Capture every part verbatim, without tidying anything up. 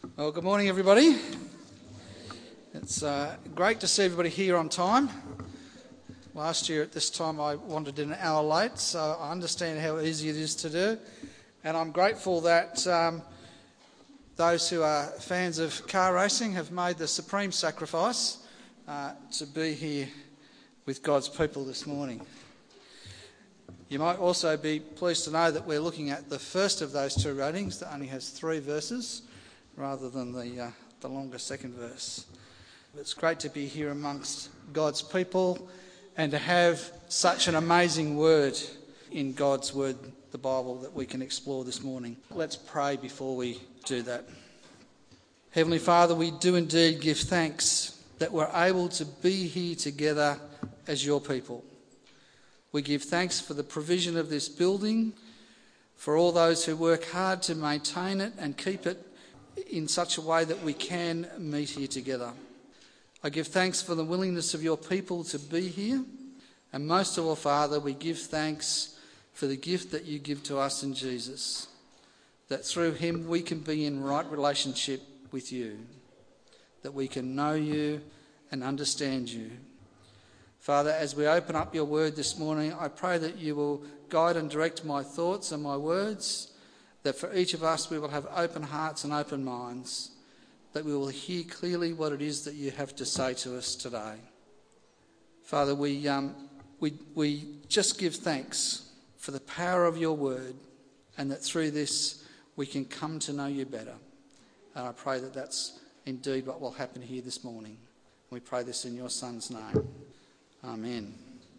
Well, good morning, everybody. It's uh, great to see everybody here on time. Last year at this time I wandered in an hour late, so I understand how easy it is to do. And I'm grateful that um, those who are fans of car racing have made the supreme sacrifice uh, to be here with God's people this morning. You might also be pleased to know that we're looking at the first of those two readings that only has three verses, rather than the uh, the longer second verse. It's great to be here amongst God's people and to have such an amazing word in God's word, the Bible, that we can explore this morning. Let's pray before we do that. Heavenly Father, we do indeed give thanks that we're able to be here together as your people. We give thanks for the provision of this building, for all those who work hard to maintain it and keep it in such a way that we can meet here together. I give thanks for the willingness of your people to be here. And most of all, Father, we give thanks for the gift that you give to us in Jesus, that through him we can be in right relationship with you, that we can know you and understand you. Father, as we open up your word this morning, I pray that you will guide and direct my thoughts and my words, that for each of us we will have open hearts and open minds, that we will hear clearly what it is that you have to say to us today. Father, we um, we we just give thanks for the power of your word, and that through this we can come to know you better. And I pray that that's indeed what will happen here this morning. We pray this in your Son's name. Amen.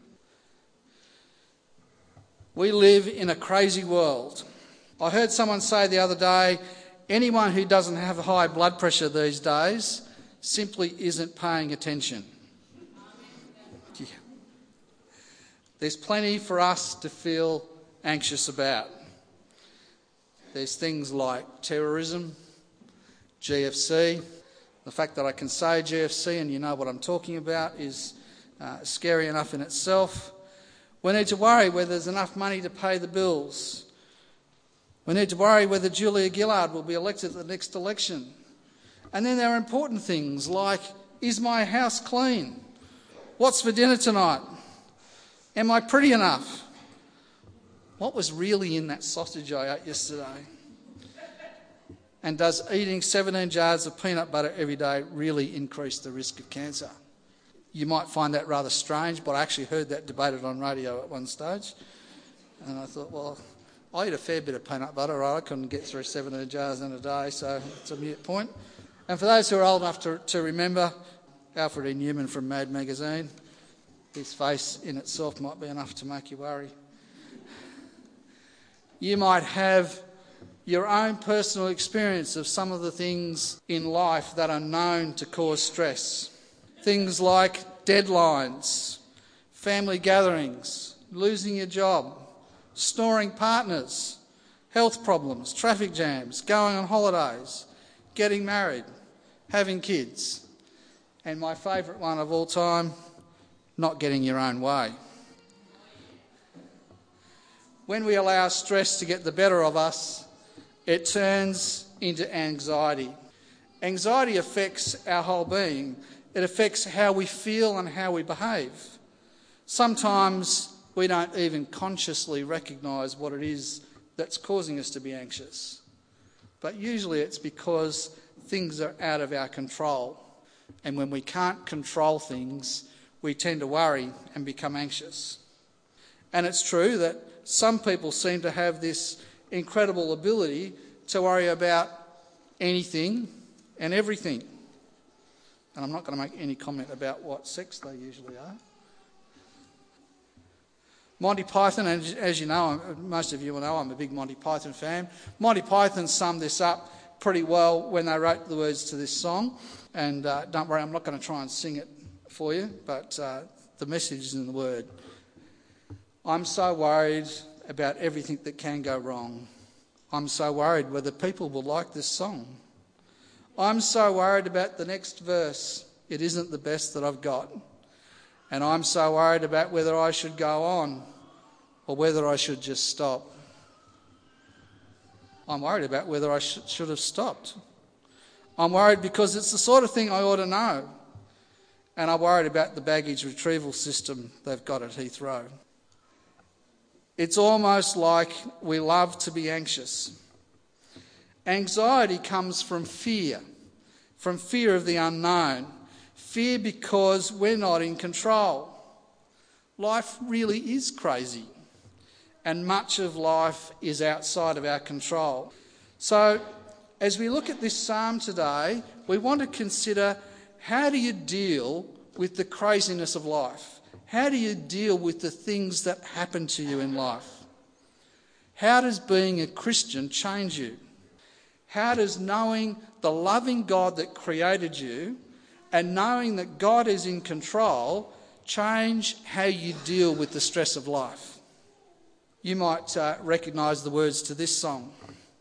We live in a crazy world. I heard someone say the other day, anyone who doesn't have high blood pressure these days simply isn't paying attention. Yeah. There's plenty for us to feel anxious about. There's things like terrorism, G F C. The fact that I can say G F C and you know what I'm talking about is uh, scary enough in itself. We need to worry whether there's enough money to pay the bills. We need to worry whether Julia Gillard will be elected at the next election. And then there are important things like, is my house clean? What's for dinner tonight? Am I pretty enough? What was really in that sausage I ate yesterday? And does eating seventeen jars of peanut butter every day really increase the risk of cancer? You might find that rather strange, but I actually heard that debated on radio at one stage. And I thought, well, I eat a fair bit of peanut butter, right? I couldn't get through seventeen jars in a day, so it's a mute point. And for those who are old enough to, to remember, Alfred E. Newman from Mad Magazine, his face in itself might be enough to make you worry. You might have your own personal experience of some of the things in life that are known to cause stress. Things like deadlines, family gatherings, losing your job, snoring partners, health problems, traffic jams, going on holidays, getting married, having kids, and my favourite one of all time, not getting your own way. When we allow stress to get the better of us, it turns into anxiety. Anxiety affects our whole being. It affects how we feel and how we behave. Sometimes we don't even consciously recognise what it is that's causing us to be anxious. But usually it's because things are out of our control. And when we can't control things, we tend to worry and become anxious. And it's true that some people seem to have this incredible ability to worry about anything and everything. And I'm not going to make any comment about what sex they usually are. Monty Python, and as you know, most of you will know I'm a big Monty Python fan. Monty Python summed this up pretty well when they wrote the words to this song. And uh, don't worry, I'm not going to try and sing it for you, but uh, the message is in the word. I'm so worried about everything that can go wrong. I'm so worried whether people will like this song. I'm so worried about the next verse. It isn't the best that I've got. And I'm so worried about whether I should go on or whether I should just stop. I'm worried about whether I sh- should have stopped. I'm worried because it's the sort of thing I ought to know. And I'm worried about the baggage retrieval system they've got at Heathrow. It's almost like we love to be anxious. Anxiety comes from fear, from fear of the unknown. Fear because we're not in control. Life really is crazy, and much of life is outside of our control. So, as we look at this psalm today, we want to consider, how do you deal with the craziness of life? How do you deal with the things that happen to you in life? How does being a Christian change you? How does knowing the loving God that created you and knowing that God is in control change how you deal with the stress of life? You might uh, recognise the words to this song.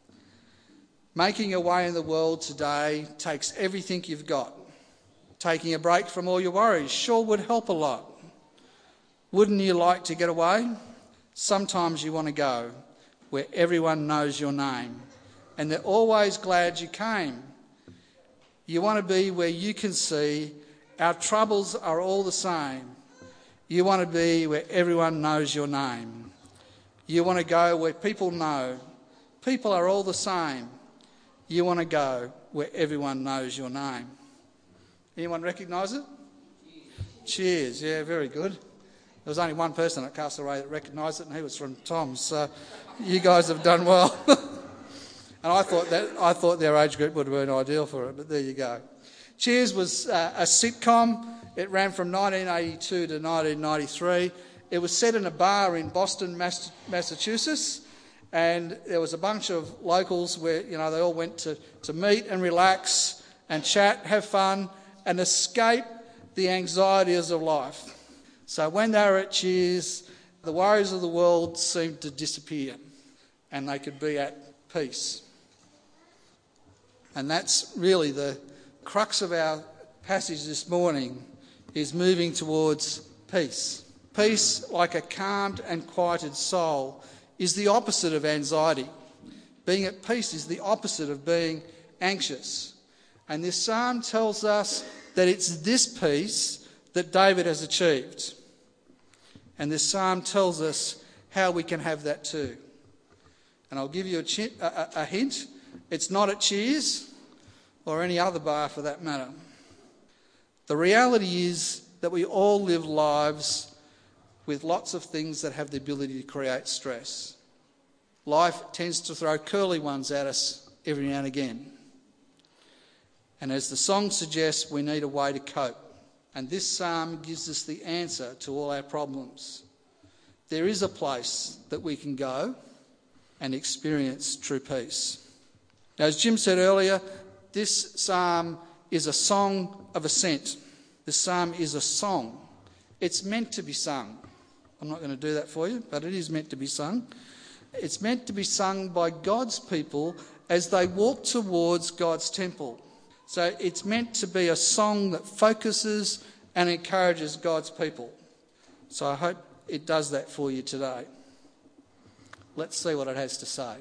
Making your way in the world today takes everything you've got. Taking a break from all your worries sure would help a lot. Wouldn't you like to get away? Sometimes you want to go where everyone knows your name and they're always glad you came. You want to be where you can see our troubles are all the same. You want to be where everyone knows your name. You want to go where people know people are all the same. You want to go where everyone knows your name. Anyone recognise it? Cheers. Cheers. Yeah, very good. There was only one person at Castlereagh that recognised it, and he was from Tom's. So you guys have done well. And I thought that I thought their age group would have been ideal for it, but there you go. Cheers was uh, a sitcom. It ran from nineteen eighty-two to nineteen ninety-three. It was set in a bar in Boston, Massachusetts, and there was a bunch of locals where, you know, they all went to, to meet and relax and chat, have fun, and escape the anxieties of life. So when they were at Cheers, the worries of the world seemed to disappear and they could be at peace. And that's really the crux of our passage this morning, is moving towards peace. Peace, like a calmed and quieted soul, is the opposite of anxiety. Being at peace is the opposite of being anxious. And this psalm tells us that it's this peace that David has achieved. And this psalm tells us how we can have that too. And I'll give you a, chi- a, a hint. It's not at Cheers or any other bar for that matter. The reality is that we all live lives with lots of things that have the ability to create stress. Life tends to throw curly ones at us every now and again. And as the song suggests, we need a way to cope. And this psalm gives us the answer to all our problems. There is a place that we can go and experience true peace. Now, as Jim said earlier, this psalm is a song of ascent. This psalm is a song. It's meant to be sung. I'm not going to do that for you, but it is meant to be sung. It's meant to be sung by God's people as they walk towards God's temple. So it's meant to be a song that focuses and encourages God's people. So I hope it does that for you today. Let's see what it has to say.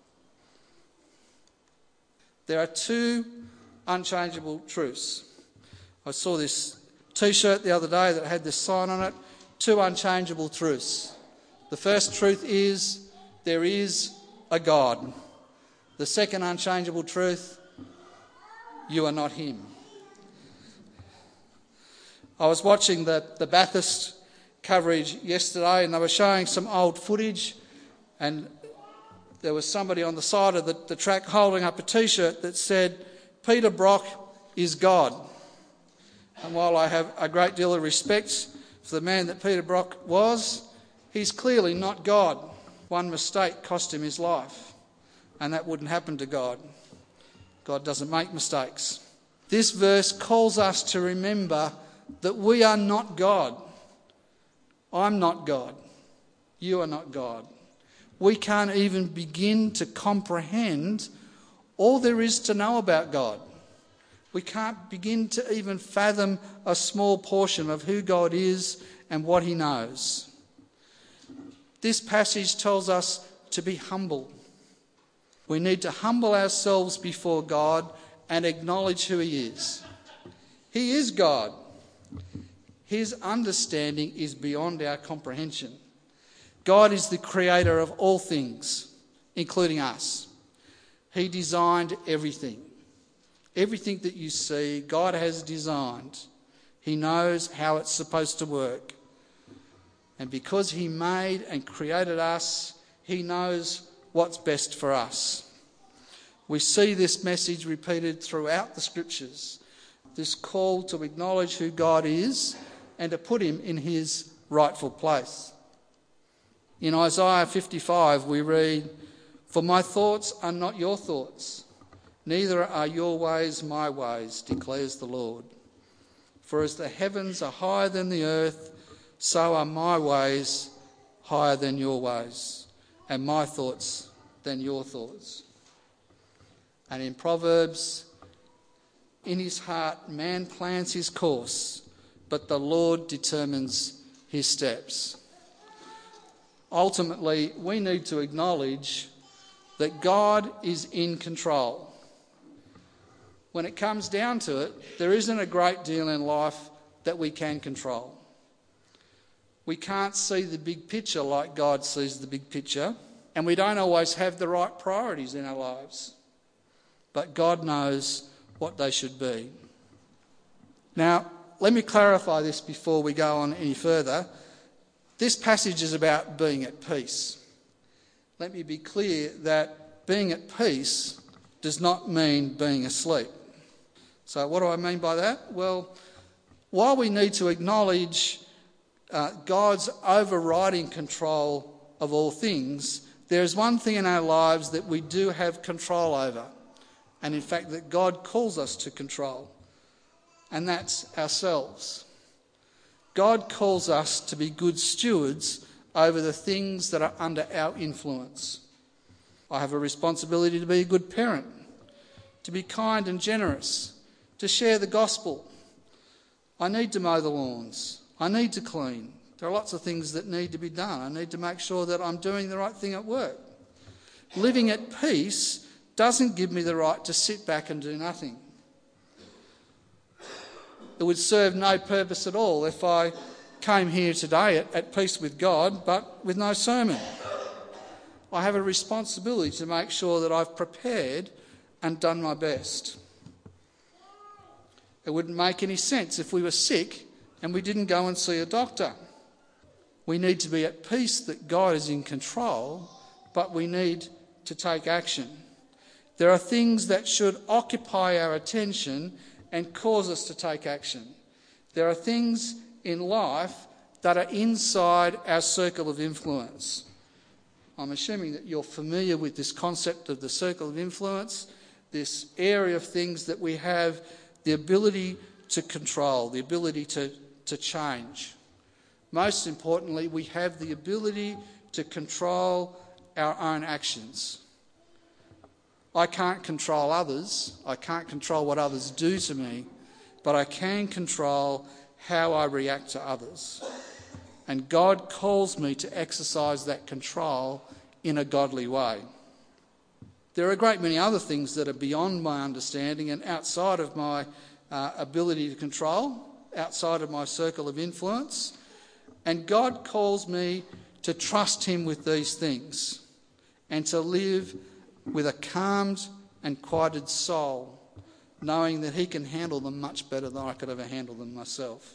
There are two unchangeable truths. I saw this T-shirt the other day that had this sign on it, two unchangeable truths. The first truth is there is a God. The second unchangeable truth, you are not him. I was watching the, the Bathurst coverage yesterday and they were showing some old footage, and there was somebody on the side of the, the track holding up a T-shirt that said, Peter Brock is God. And while I have a great deal of respect for the man that Peter Brock was, he's clearly not God. One mistake cost him his life, and that wouldn't happen to God. God doesn't make mistakes. This verse calls us to remember that we are not God. I'm not God. You are not God. We can't even begin to comprehend all there is to know about God. We can't begin to even fathom a small portion of who God is and what he knows. This passage tells us to be humble. We need to humble ourselves before God and acknowledge who he is. He is God. His understanding is beyond our comprehension. God is the creator of all things, including us. He designed everything. Everything that you see, God has designed. He knows how it's supposed to work. And because he made and created us, he knows what's best for us. We see this message repeated throughout the scriptures, this call to acknowledge who God is and to put him in his rightful place. In Isaiah fifty-five we read, "For my thoughts are not your thoughts, neither are your ways my ways, declares the Lord. For as the heavens are higher than the earth, so are my ways higher than your ways, and my thoughts than your thoughts." And in Proverbs, "In his heart man plans his course, but the Lord determines his steps." Ultimately, we need to acknowledge that God is in control. When it comes down to it, there isn't a great deal in life that we can control. We can't see the big picture like God sees the big picture, and we don't always have the right priorities in our lives. But God knows what they should be. Now, let me clarify this before we go on any further. This passage is about being at peace. Let me be clear that being at peace does not mean being asleep. So what do I mean by that? Well, while we need to acknowledge uh, God's overriding control of all things, there is one thing in our lives that we do have control over, and in fact that God calls us to control, and that's ourselves. God calls us to be good stewards over the things that are under our influence. I have a responsibility to be a good parent, to be kind and generous, to share the gospel. I need to mow the lawns. I need to clean. There are lots of things that need to be done. I need to make sure that I'm doing the right thing at work. Living at peace doesn't give me the right to sit back and do nothing. It would serve no purpose at all if I came here today at, at peace with God, but with no sermon. I have a responsibility to make sure that I've prepared and done my best. It wouldn't make any sense if we were sick and we didn't go and see a doctor. We need to be at peace that God is in control, but we need to take action. There are things that should occupy our attention and cause us to take action. There are things in life that are inside our circle of influence. I'm assuming that you're familiar with this concept of the circle of influence, this area of things that we have the ability to control, the ability to, to change. Most importantly, we have the ability to control our own actions. I can't control others. I can't control what others do to me, but I can control how I react to others. And God calls me to exercise that control in a godly way. There are a great many other things that are beyond my understanding and outside of my uh, ability to control, outside of my circle of influence. And God calls me to trust him with these things and to live with a calmed and quieted soul, knowing that he can handle them much better than I could ever handle them myself.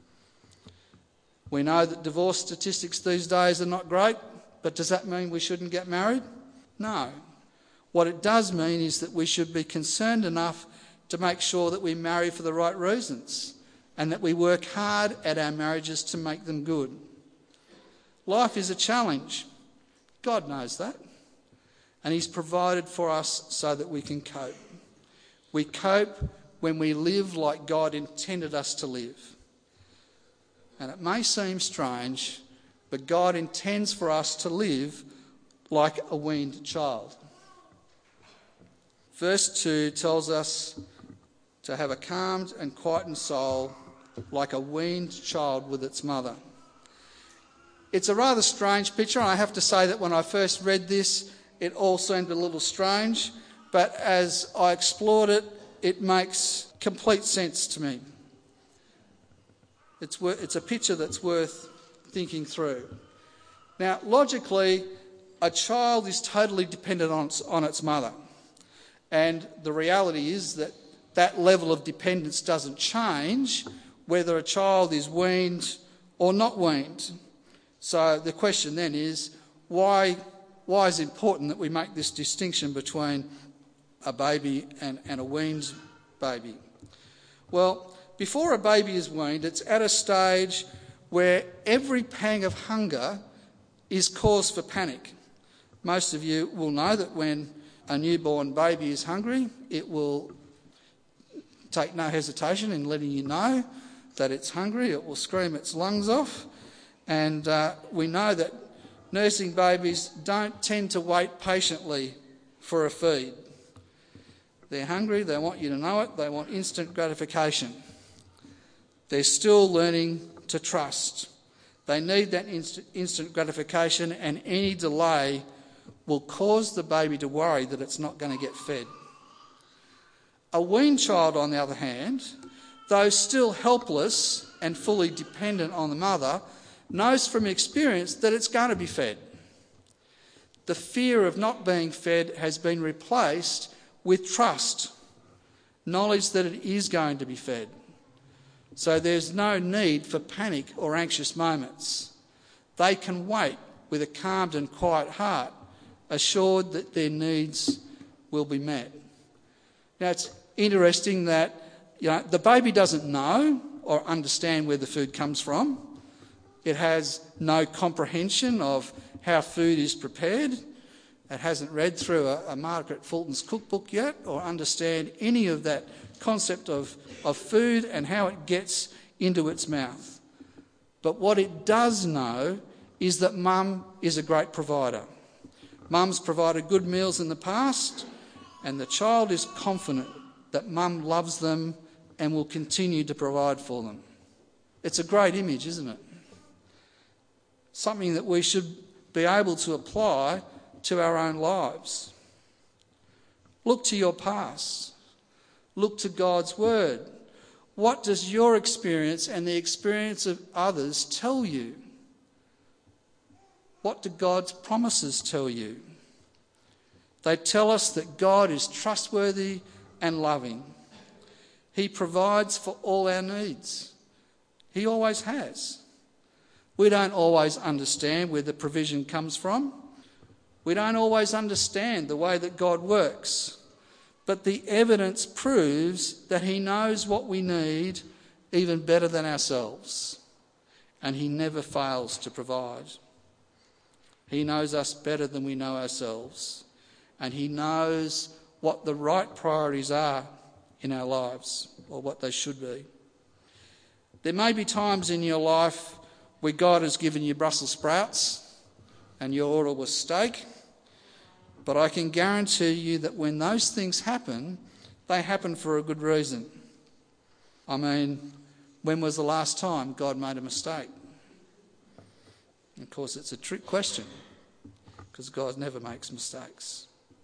We know that divorce statistics these days are not great, but does that mean we shouldn't get married? No. What it does mean is that we should be concerned enough to make sure that we marry for the right reasons and that we work hard at our marriages to make them good. Life is a challenge. God knows that. And he's provided for us so that we can cope. We cope when we live like God intended us to live. And it may seem strange, but God intends for us to live like a weaned child. Verse two tells us to have a calmed and quietened soul like a weaned child with its mother. It's a rather strange picture, and I have to say that when I first read this, it all seemed a little strange, but as I explored it, it makes complete sense to me. It's, wor- it's a picture that's worth thinking through. Now, logically, a child is totally dependent on its, on its mother. And the reality is that that level of dependence doesn't change whether a child is weaned or not weaned. So the question then is, why, why is it important that we make this distinction between a baby and, and a weaned baby? Well, before a baby is weaned, it's at a stage where every pang of hunger is cause for panic. Most of you will know that when a newborn baby is hungry, it will take no hesitation in letting you know that it's hungry. It will scream its lungs off. And uh, we know that nursing babies don't tend to wait patiently for a feed. They're hungry, they want you to know it, they want instant gratification. They're still learning to trust. They need that inst- instant gratification, and any delay will cause the baby to worry that it's not going to get fed. A weaned child, on the other hand, though still helpless and fully dependent on the mother, knows from experience that it's going to be fed. The fear of not being fed has been replaced with trust, knowledge that it is going to be fed. So there's no need for panic or anxious moments. They can wait with a calmed and quiet heart, assured that their needs will be met. Now, it's interesting that, you know, the baby doesn't know or understand where the food comes from. It has no comprehension of how food is prepared. It hasn't read through a, a Margaret Fulton's cookbook yet or understand any of that concept of, of food and how it gets into its mouth. But what it does know is that mum is a great provider. Mum's provided good meals in the past, and the child is confident that mum loves them and will continue to provide for them. It's a great image, isn't it? Something that we should be able to apply to our own lives. Look to your past. Look to God's word. What does your experience and the experience of others tell you? What do God's promises tell you? They tell us that God is trustworthy and loving. He provides for all our needs. He always has. We don't always understand where the provision comes from. We don't always understand the way that God works. But the evidence proves that he knows what we need even better than ourselves. And he never fails to provide. He knows us better than we know ourselves. And he knows what the right priorities are in our lives, or what they should be. There may be times in your life where God has given you Brussels sprouts and your order was steak. But I can guarantee you that when those things happen, they happen for a good reason. I mean, when was the last time God made a mistake? Of course, it's a trick question, because God never makes mistakes.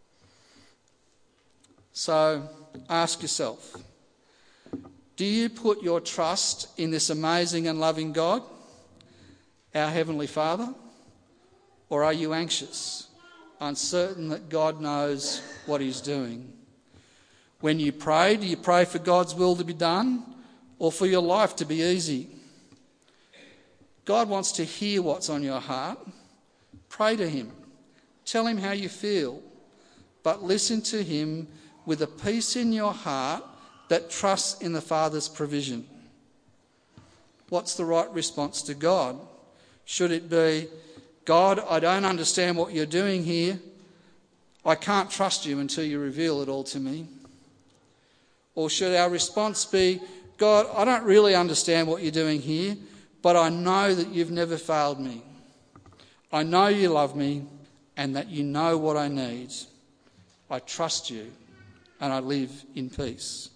So ask yourself, do you put your trust in this amazing and loving God, our Heavenly Father? Or are you anxious, uncertain that God knows what he's doing? When you pray, do you pray for God's will to be done or for your life to be easy? God wants to hear what's on your heart. Pray to him. Tell him how you feel. But listen to him with a peace in your heart that trusts in the Father's provision. What's the right response to God? Should it be, God, I don't understand what you're doing here. I can't trust you until you reveal it all to me? Or should our response be, God, I don't really understand what you're doing here, but I know that you've never failed me. I know you love me and that you know what I need. I trust you and I live in peace.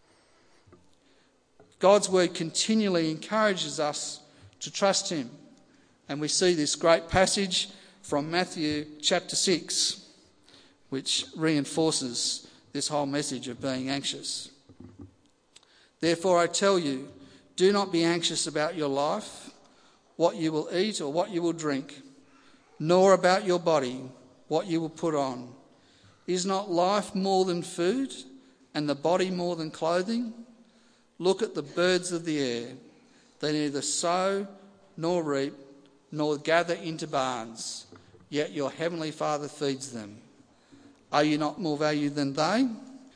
God's word continually encourages us to trust him. And we see this great passage from Matthew chapter six, which reinforces this whole message of being anxious. Therefore I tell you, do not be anxious about your life, what you will eat or what you will drink, nor about your body, what you will put on. Is not life more than food, and the body more than clothing? Look at the birds of the air. They neither sow nor reap, nor gather into barns, yet your heavenly Father feeds them. Are you not more valuable than they?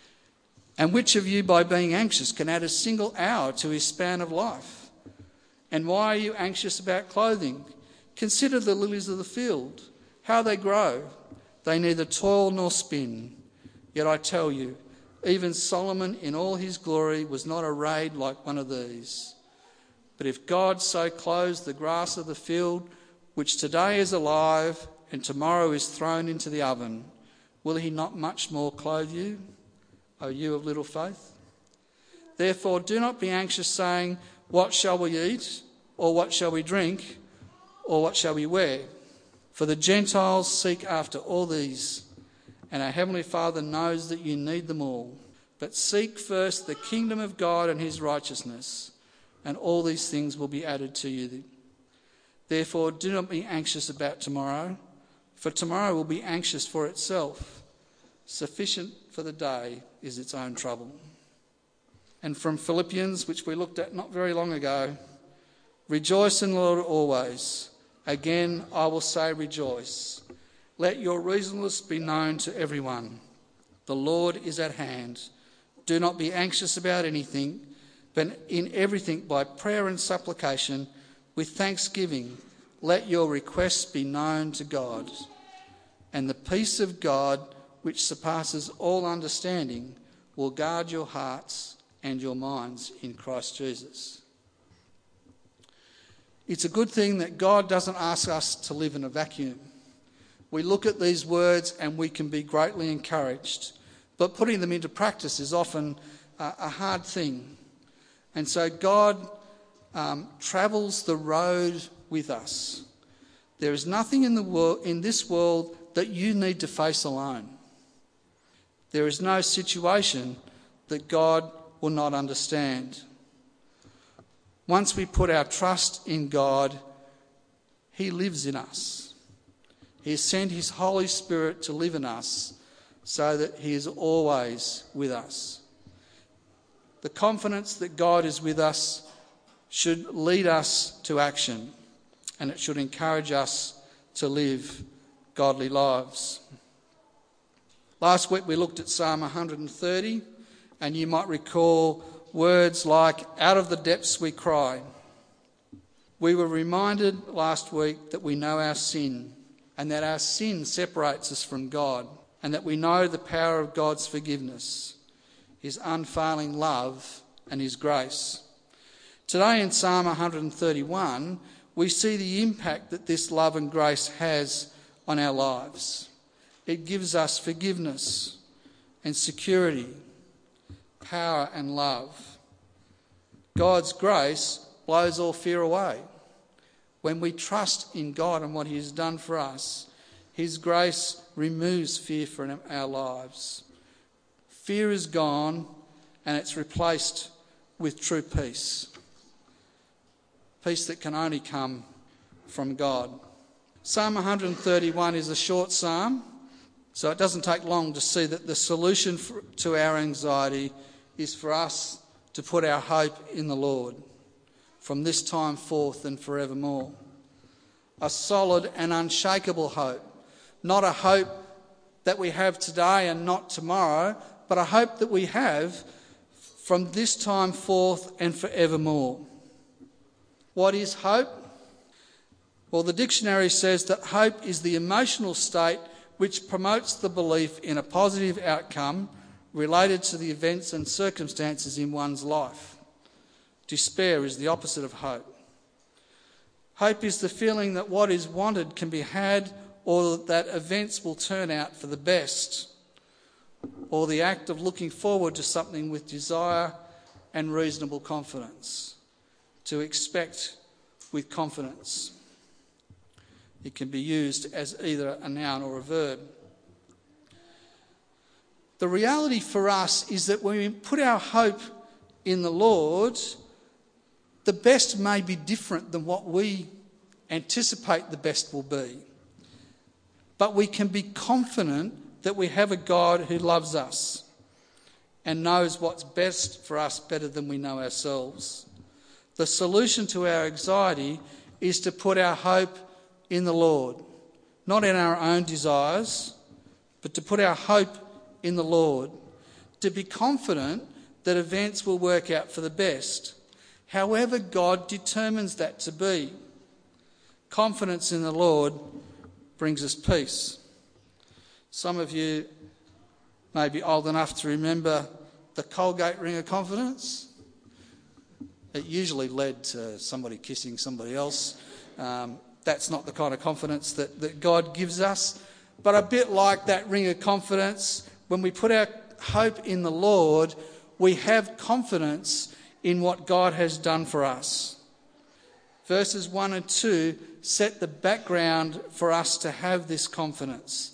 And which of you, by being anxious, can add a single hour to his span of life? And why are you anxious about clothing? Consider the lilies of the field, how they grow. They neither toil nor spin. Yet I tell you, even Solomon in all his glory was not arrayed like one of these. But if God so clothes the grass of the field, which today is alive and tomorrow is thrown into the oven, will he not much more clothe you, O you of little faith? Therefore do not be anxious, saying, what shall we eat, or what shall we drink, or what shall we wear? For the Gentiles seek after all these, and our heavenly Father knows that you need them all. But seek first the kingdom of God and his righteousness, and all these things will be added to you. Therefore do not be anxious about tomorrow, for tomorrow will be anxious for itself. Sufficient for the day is its own trouble. And from Philippians, which we looked at not very long ago, rejoice in the Lord always. Again, I will say rejoice. Let your reasonableness be known to everyone. The Lord is at hand. Do not be anxious about anything, but in everything by prayer and supplication, with thanksgiving, let your requests be known to God. And the peace of God, which surpasses all understanding, will guard your hearts and your minds in Christ Jesus. It's a good thing that God doesn't ask us to live in a vacuum. We look at these words and we can be greatly encouraged, but putting them into practice is often a, a hard thing. And so God um, travels the road with us. There is nothing in the world, in this world that you need to face alone. There is no situation that God will not understand. Once we put our trust in God, he lives in us. He has sent his Holy Spirit to live in us so that he is always with us. The confidence that God is with us should lead us to action, and it should encourage us to live godly lives. Last week we looked at Psalm one hundred thirty, and you might recall words like, out of the depths we cry. We were reminded last week that we know our sin, and that our sin separates us from God, and that we know the power of God's forgiveness, his unfailing love and his grace. Today in Psalm one hundred thirty-one, we see the impact that this love and grace has on our lives. It gives us forgiveness and security, power and love. God's grace blows all fear away. When we trust in God and what he has done for us, his grace removes fear from our lives. Fear is gone and it's replaced with true peace. Peace that can only come from God. Psalm one hundred thirty-one is a short psalm, so it doesn't take long to see that the solution for, to our anxiety is for us to put our hope in the Lord from this time forth and forevermore. A solid and unshakable hope, not a hope that we have today and not tomorrow, but a hope that we have from this time forth and forevermore. What is hope? Well, the dictionary says that hope is the emotional state which promotes the belief in a positive outcome related to the events and circumstances in one's life. Despair is the opposite of hope. Hope is the feeling that what is wanted can be had, or that events will turn out for the best, or the act of looking forward to something with desire and reasonable confidence. To expect with confidence. It can be used as either a noun or a verb. The reality for us is that when we put our hope in the Lord, the best may be different than what we anticipate the best will be. But we can be confident that we have a God who loves us and knows what's best for us better than we know ourselves. The solution to our anxiety is to put our hope in the Lord, not in our own desires, but to put our hope in the Lord, to be confident that events will work out for the best, however God determines that to be. Confidence in the Lord brings us peace. Some of you may be old enough to remember the Colgate ring of confidence. It usually led to somebody kissing somebody else. Um, that's not the kind of confidence that, that God gives us. But a bit like that ring of confidence, when we put our hope in the Lord, we have confidence in what God has done for us. Verses one and two set the background for us to have this confidence.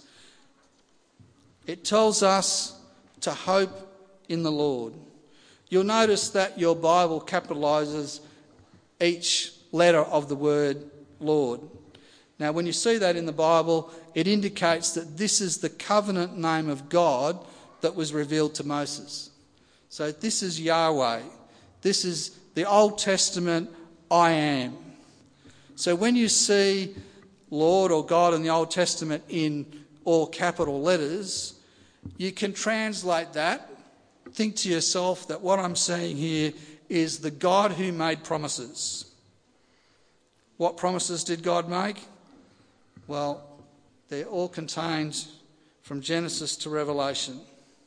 It tells us to hope in the Lord. You'll notice that your Bible capitalises each letter of the word Lord. Now, when you see that in the Bible, it indicates that this is the covenant name of God that was revealed to Moses. So this is Yahweh. This is the Old Testament I am. So when you see Lord or God in the Old Testament in all capital letters, you can translate that. Think to yourself that what I'm saying here is the God who made promises. What promises did God make? Well, they're all contained from Genesis to Revelation.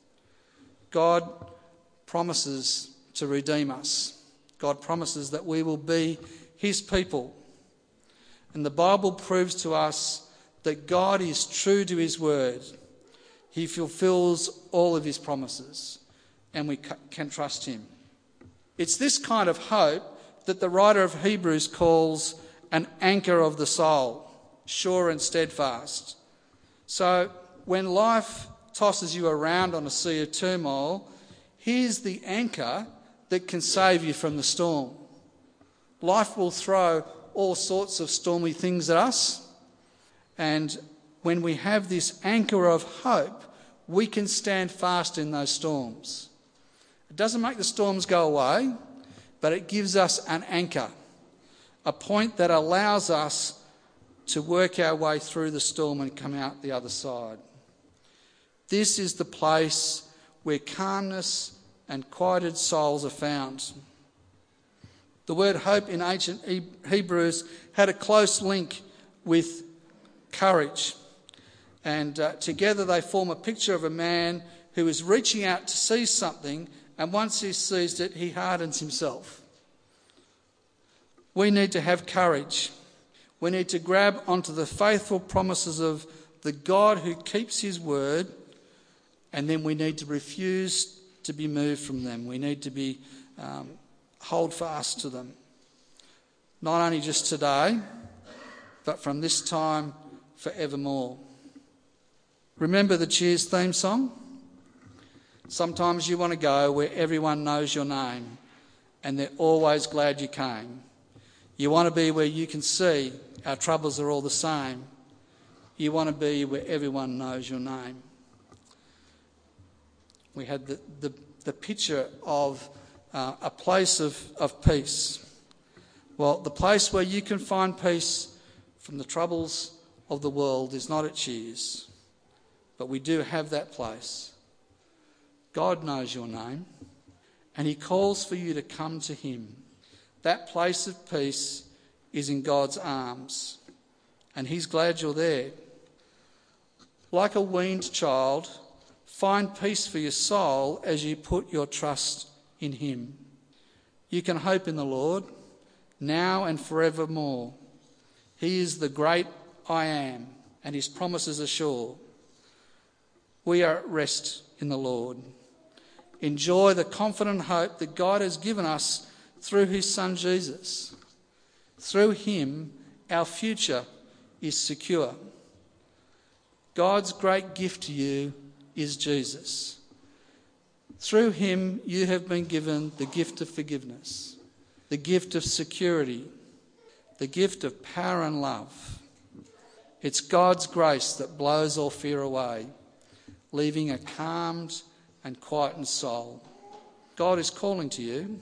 God promises to redeem us. God promises that we will be his people. And the Bible proves to us that God is true to his word. He fulfills all of his promises, and we can trust him. It's this kind of hope that the writer of Hebrews calls an anchor of the soul, sure and steadfast. So when life tosses you around on a sea of turmoil, here's the anchor that can save you from the storm. Life will throw all sorts of stormy things at us, and when we have this anchor of hope, we can stand fast in those storms. It doesn't make the storms go away, but it gives us an anchor, a point that allows us to work our way through the storm and come out the other side. This is the place where calmness and quieted souls are found. The word hope in ancient Hebrews had a close link with courage. And uh, together they form a picture of a man who is reaching out to seize something, and once he seized it, he hardens himself. We need to have courage. We need to grab onto the faithful promises of the God who keeps his word, and then we need to refuse to be moved from them. We need to be um, hold fast to them. Not only just today, but from this time forevermore. Remember the Cheers theme song? Sometimes you want to go where everyone knows your name and they're always glad you came. You want to be where you can see our troubles are all the same. You want to be where everyone knows your name. We had the, the, the picture of uh, a place of, of peace. Well, the place where you can find peace from the troubles of the world is not at Cheers. But we do have that place. God knows your name, and he calls for you to come to him. That place of peace is in God's arms, and he's glad you're there. Like a weaned child, find peace for your soul as you put your trust in him. You can hope in the Lord, now and forevermore. He is the great I am, and his promises are sure. We are at rest in the Lord. Enjoy the confident hope that God has given us through his Son Jesus. Through him, our future is secure. God's great gift to you is Jesus. Through him you have been given the gift of forgiveness, the gift of security, the gift of power and love. It's God's grace that blows all fear away, leaving a calmed and quietened soul. God is calling to you.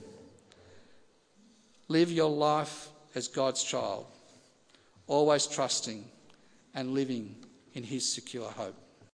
Live your life as God's child, always trusting and living in his secure hope.